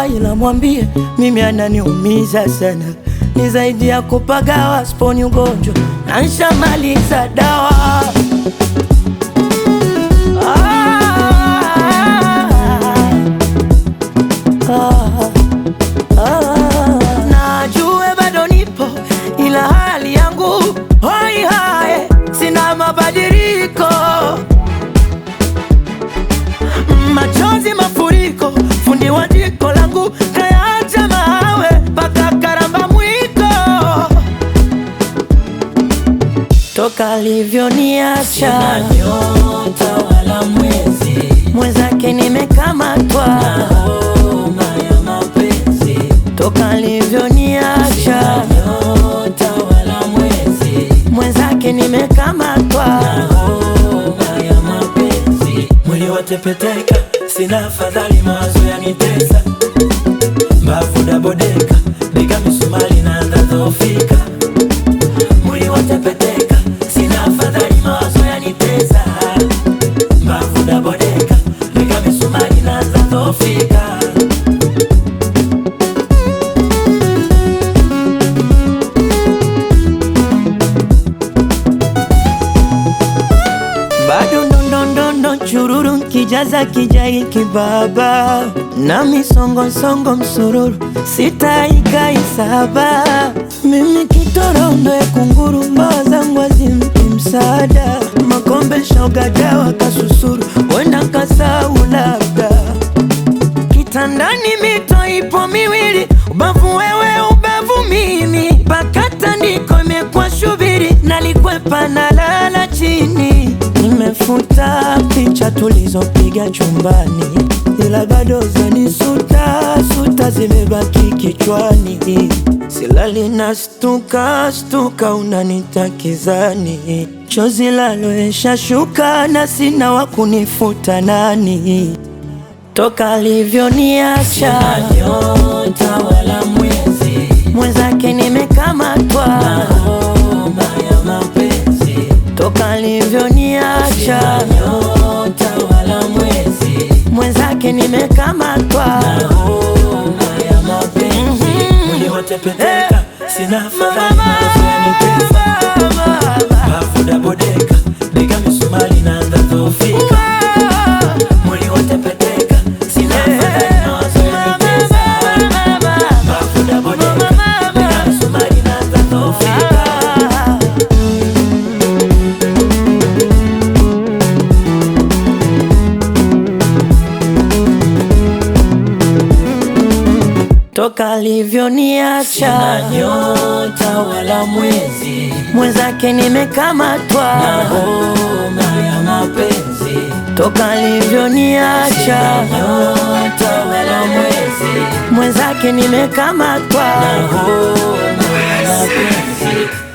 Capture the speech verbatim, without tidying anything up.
sawa, ila mwambie mimi ananiumiza sana, ni zaidi ya kupagawa, sponi ugonjwa na nshamaliza dawa. ah, ah, ah. Najue bado nipo ila hali yangu hoi hae, sina mabadiliko, machozi mafuriko, fundi wa jiko langu kayaacha mawe mpaka karamba mwiko. Toka alivyoniacha sina nyota wala mwezi, mwenzake nimekamatwa na homa ya mapenzi. Toka alivyoniacha Sina nyota wala mwezi, mwenzake nimekamatwa na homa ya mapenzi. Mwili watepeteka, sina afadhali, mawazo yanitesa, mbavu dabodeka, nika misumari naanza dhofika. Mwili watepeteka, sina afadhali, mawazo yanitesa, mbavu dabodeka, nika misumari naanza dhofika. bado ndondondondo chururu kijaza kijai kibaba na misongo songo msururu sitaika isaba. Mimi kitorondoe kunguru, mbawa zangu hazimpi msaada, makombe shoga dawa kasusuru wenda kasau labda. Kitandani mito ipo miwili, ubavu wewe ubavu mimi, mpaka tandiko imekuwa shubiri, nalikwepa na lala chini. Nimefuta picha tulizopiga chumbani, ila bado zanisuta suta zimebaki kichwani. Silali na stuka stuka, unanitakizani, chozi laloesha shuka na sina wakunifuta nani. Toka alivyoniacha Sina nyota wala mwezi, mwenzake nimekamatwa na homa ya mapenzi. Toka alivyoniacha Sina nyota wala mwezi, mwenzake nimekamatwa na homa ya mapenzi. Mwili watepeteka, sina afadhali, mawazo yanitesa, mbavu dabodeka, nika misumari naanza dhofika. Mwili watepeteka, sina afadhali, mawazo yanitesa, mbavu dabodeka, nika misumari naanza dhofika. Toka alivyoniacha Sina nyota wala mwezi, mwenzake nimekamatwa na homa ya mapenzi. Toka alivyoniacha Sina nyota wala mwezi, mwenzake nimekamatwa na homa ya mapenzi.